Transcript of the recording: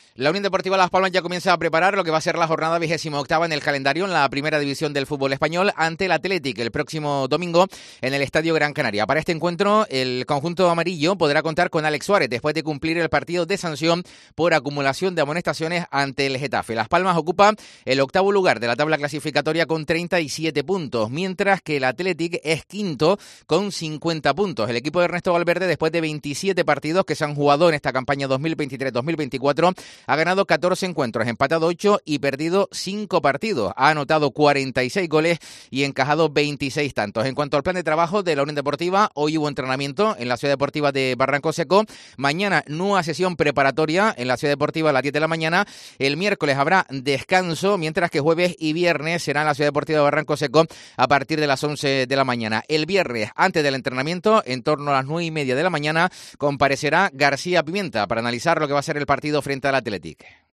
La Unión Deportiva Las Palmas ya comienza a preparar lo que va a ser la jornada 28ª en el calendario en la primera división del fútbol español ante el Athletic el próximo domingo en el Estadio Gran Canaria. Para este encuentro, el conjunto amarillo podrá contar con Alex Suárez después de cumplir el partido de sanción por acumulación de amonestaciones ante el Getafe. Las Palmas ocupa el octavo lugar de la tabla clasificatoria con 37 puntos, mientras que el Athletic es quinto con 50 puntos. El equipo de Ernesto Valverde, después de 27 partidos que se han jugado en esta campaña 2023-2024, ha ganado 14 encuentros, empatado 8 y perdido 5 partidos. Ha anotado 46 goles y encajado 26 tantos. En cuanto al plan de trabajo de la Unión Deportiva, hoy hubo entrenamiento en la Ciudad Deportiva de Barranco Seco. Mañana nueva sesión preparatoria en la Ciudad Deportiva a las 10 de la mañana. El miércoles habrá descanso, mientras que jueves y viernes será en la Ciudad Deportiva de Barranco Seco a partir de las 11 de la mañana. El viernes, antes del entrenamiento, en torno a las 9:30 de la mañana, comparecerá García Pimienta para analizar lo que va a ser el partido frente al Athletic.